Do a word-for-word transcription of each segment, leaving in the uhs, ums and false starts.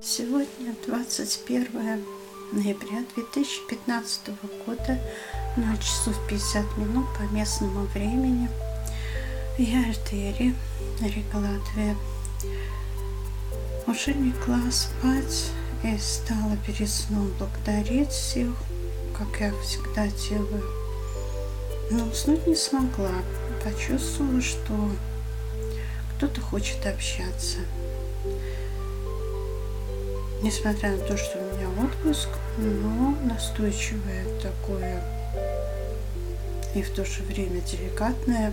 Сегодня двадцать первое ноября две тысячи пятнадцатого года, ноль часов пятьдесят минут по местному времени. Я Альтери, Рига, Латвия. Уже легла спать и стала перед сном благодарить всех, как я всегда делаю. Но уснуть не смогла. Почувствовала, что кто-то хочет общаться. Несмотря на то, что у меня отпуск, но настойчивое такое и в то же время деликатное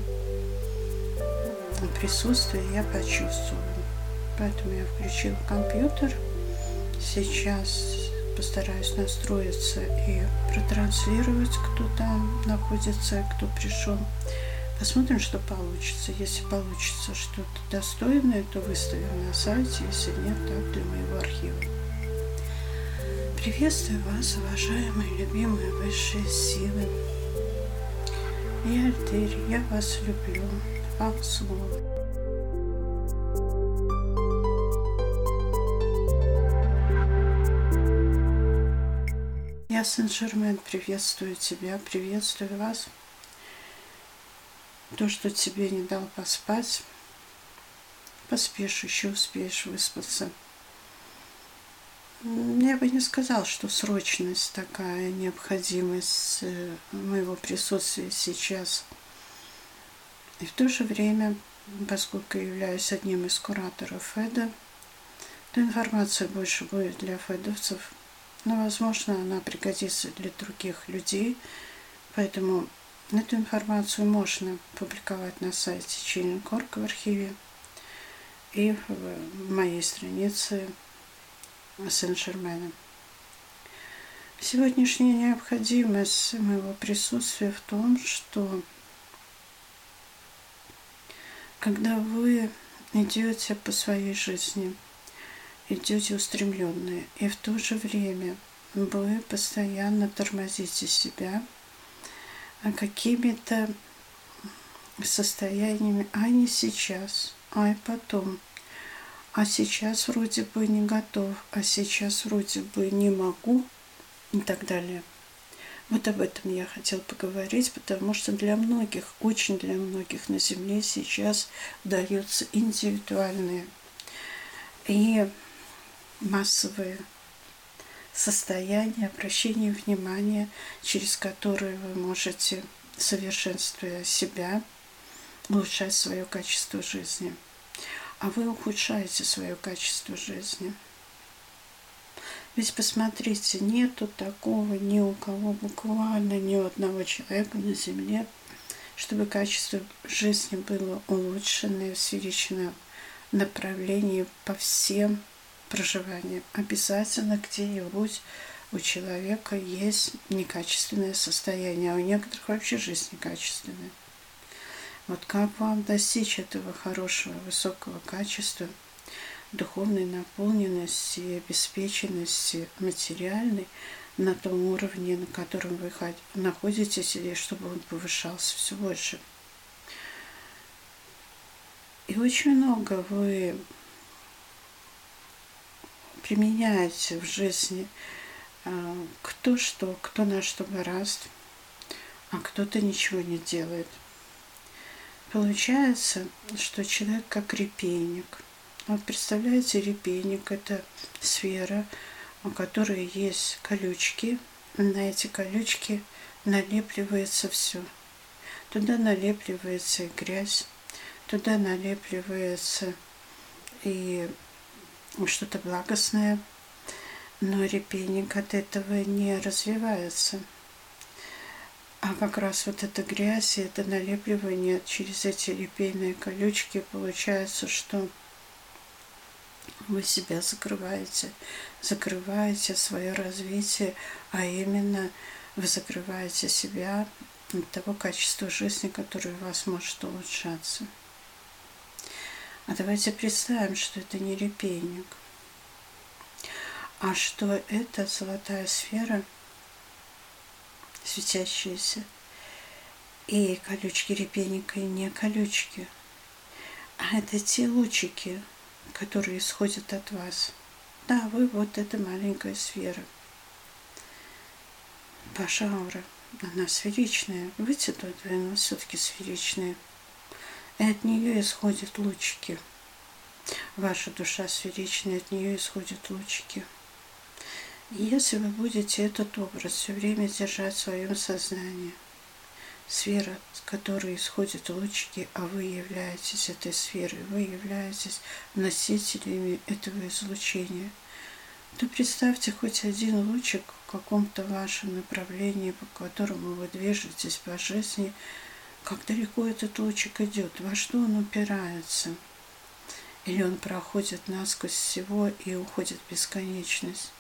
присутствие я почувствовала. Поэтому я включила компьютер. Сейчас постараюсь настроиться и протранслировать, кто там находится, кто пришел. Посмотрим, что получится. Если получится что-то достойное, то выставим на сайте. Если нет, так для моего архива. Приветствую вас, уважаемые, любимые высшие силы. Я Альтери, я вас люблю. Вам слово. Я, Сен-Жермен, приветствую тебя, приветствую вас. То, что тебе не дал поспать, поспишь, еще успеешь выспаться. Я бы не сказал, что срочность такая, необходимость моего присутствия сейчас. И в то же время, поскольку я являюсь одним из кураторов Феда, то информация больше будет для федовцев, но, возможно, она пригодится для других людей, поэтому эту информацию можно публиковать на сайте Chilling точка орг в архиве и в моей странице Сен-Жермена. Сегодняшняя необходимость моего присутствия в том, что когда вы идете по своей жизни, идете устремленные, и в то же время вы постоянно тормозите себя какими-то состояниями, а не сейчас, а и потом. А сейчас вроде бы не готов, а сейчас вроде бы не могу и так далее. Вот об этом я хотела поговорить, потому что для многих, очень для многих на Земле сейчас даются индивидуальные и массовые состояния обращения внимания, через которые вы можете, совершенствуя себя, улучшать свое качество жизни. А вы ухудшаете свое качество жизни. Ведь посмотрите, нету такого ни у кого, буквально ни у одного человека на Земле, чтобы качество жизни было улучшено в сферичном направлении по всем проживаниям. Обязательно где-нибудь у человека есть некачественное состояние, а у некоторых вообще жизнь некачественная. Вот как вам достичь этого хорошего, высокого качества, духовной наполненности и обеспеченности материальной на том уровне, на котором вы находитесь, или чтобы он повышался все больше. И очень много вы применяете в жизни кто что, кто на что гораст, а кто-то ничего не делает. Получается, что человек как репейник. Вот представляете, репейник – это сфера, у которой есть колючки. На эти колючки налепливается все. Туда налепливается и грязь, туда налепливается и что-то благостное, но репейник от этого не развивается. А как раз вот эта грязь и это налепливание через эти репейные колючки, получается, что вы себя закрываете, закрываете свое развитие, а именно вы закрываете себя от того качества жизни, которое у вас может улучшаться. А давайте представим, что это не репейник, а что это золотая сфера, светящиеся, и колючки репейника не колючки, а это те лучики, которые исходят от вас. Да, вы вот эта маленькая сфера. Ваша аура, она сферичная. Вы-то но все-таки сферичная. И от нее исходят лучики. Ваша душа сферичная, от нее исходят лучики. И если вы будете этот образ все время держать в своем сознании, сфера, с которой исходят лучики, а вы являетесь этой сферой, вы являетесь носителями этого излучения, то представьте хоть один лучик в каком-то вашем направлении, по которому вы движетесь по жизни, как далеко этот лучик идет, во что он упирается. Или он проходит насквозь всего и уходит в бесконечность.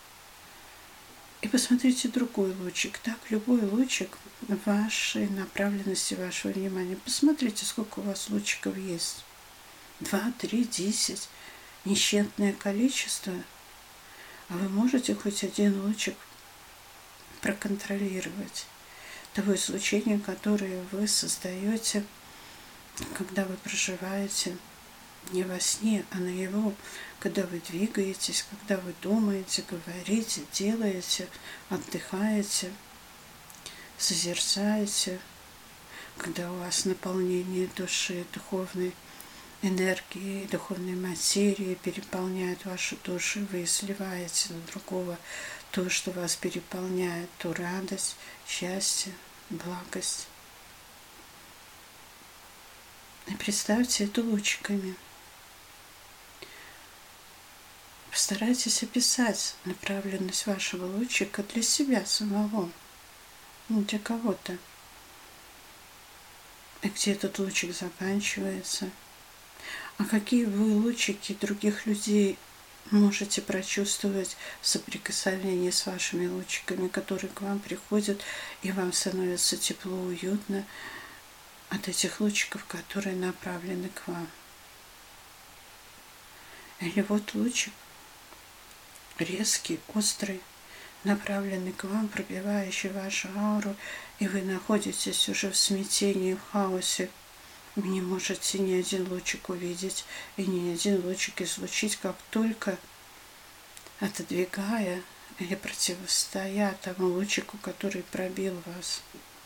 И посмотрите другой лучик. Так, любой лучик вашей направленности, вашего внимания. Посмотрите, сколько у вас лучиков есть. Два, три, десять. Несчетное количество. А вы можете хоть один лучик проконтролировать. Того излучения, которое вы создаете, когда вы проживаете не во сне, а наяву, когда вы двигаетесь, когда вы думаете, говорите, делаете, отдыхаете, созерцаете, когда у вас наполнение души, духовной энергии, духовной материи переполняет вашу душу, вы сливаете на другого то, что вас переполняет, ту радость, счастье, благость. И представьте это лучиками. Постарайтесь описать направленность вашего лучика для себя самого, не для кого-то. И где этот лучик заканчивается. А какие вы лучики других людей можете прочувствовать в соприкосновении с вашими лучиками, которые к вам приходят, и вам становится тепло, уютно от этих лучиков, которые направлены к вам. Или вот лучик резкий, острый, направленный к вам, пробивающий вашу ауру, и вы находитесь уже в смятении, в хаосе. Вы не можете ни один лучик увидеть и ни один лучик излучить, как только отодвигая или противостоя тому лучику, который пробил вас.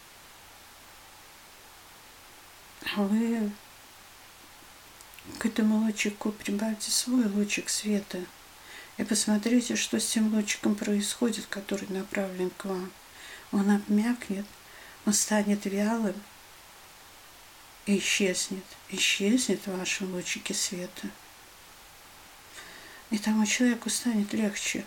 А вы к этому лучику прибавьте свой лучик света и посмотрите, что с тем лучиком происходит, который направлен к вам. Он обмякнет, он станет вялым и исчезнет. Исчезнет в вашем лучике света. И тому человеку станет легче.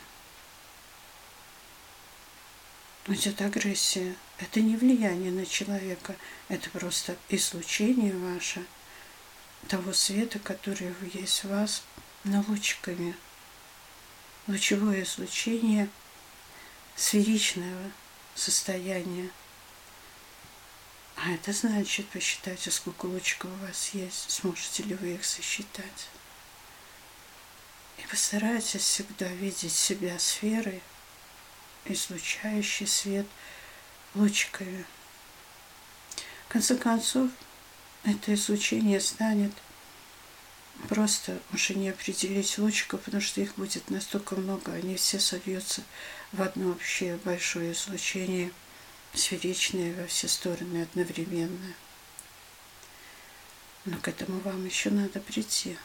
Уйдет агрессия. Это не влияние на человека, это просто излучение ваше, того света, который есть в вас, но лучиками. Лучевое излучение сферичного состояния. А это значит, посчитайте, сколько лучиков у вас есть, сможете ли вы их сосчитать. И постарайтесь всегда видеть себя сферой, излучающей свет лучиками. В конце концов, это излучение станет просто уже не определить лучиков, потому что их будет настолько много, они все сольются в одно общее большое излучение, сферичное во все стороны одновременно. Но к этому вам еще надо прийти.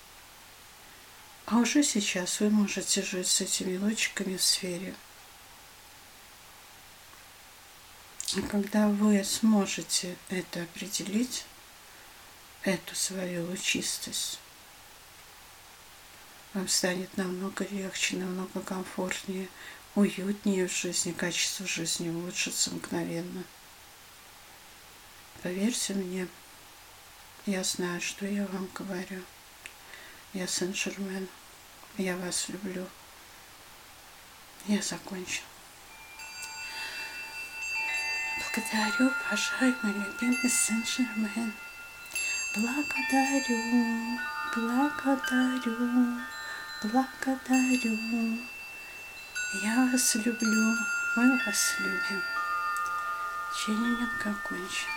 А уже сейчас вы можете жить с этими лучиками в сфере. И когда вы сможете это определить, эту свою лучистость, вам станет намного легче, намного комфортнее, уютнее в жизни, качество жизни улучшится мгновенно. Поверьте мне, я знаю, что я вам говорю. Я Сен-Жермен, я вас люблю. Я закончила. Благодарю, уважаемый любимый Сен-Жермен. Благодарю, благодарю, благодарю. Я вас люблю, мы вас любим. Чайненько кончен.